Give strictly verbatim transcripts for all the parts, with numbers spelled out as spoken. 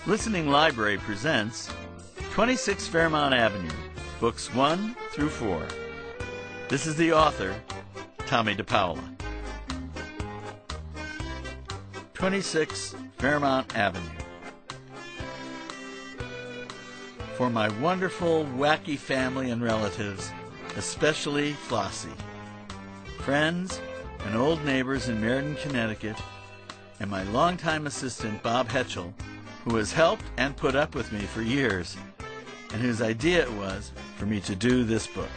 Listening Library presents twenty-six Fairmount Avenue, Books one through four. This is the author, Tommy DePaola. twenty-six Fairmount Avenue. For my wonderful, wacky family and relatives, especially Flossie, friends and old neighbors in Meriden, Connecticut, and my longtime assistant, Bob Hetchel, who has helped and put up with me for years, and whose idea it was for me to do this book.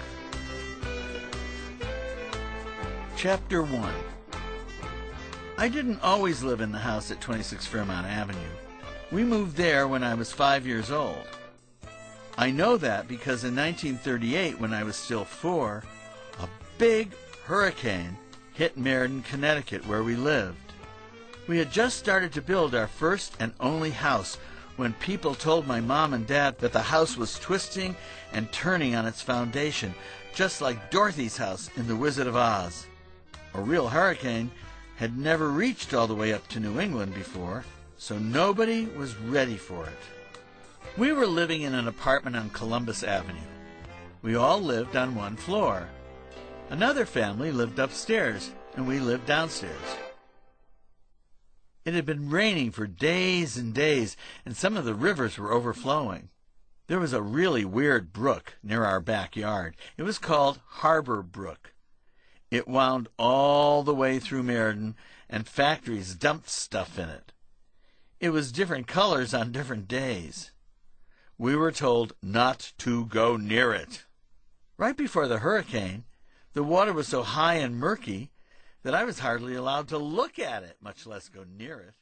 Chapter one. I didn't always live in the house at twenty-six Fairmount Avenue. We moved there when I was five years old. I know that because in nineteen thirty-eight, when I was still four, a big hurricane hit Meriden, Connecticut, where we lived. We had just started to build our first and only house when people told my mom and dad that the house was twisting and turning on its foundation, just like Dorothy's house in The Wizard of Oz. A real hurricane had never reached all the way up to New England before, so nobody was ready for it. We were living in an apartment on Columbus Avenue. We all lived on one floor. Another family lived upstairs, and we lived downstairs. It had been raining for days and days, and some of the rivers were overflowing. There was a really weird brook near our backyard. It was called Harbor Brook. It wound all the way through Meriden, and factories dumped stuff in it. It was different colors on different days. We were told not to go near it. Right before the hurricane, the water was so high and murky that I was hardly allowed to look at it, much less go near it.